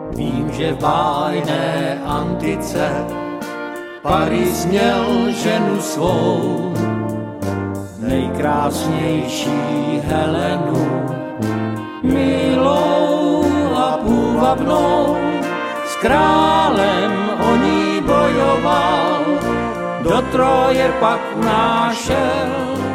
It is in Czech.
Vím, že v bájné antice Paris měl ženu svou, nejkrásnější Helenu, milou a půvabnou. S králem o ní bojoval, do Troje pak unášel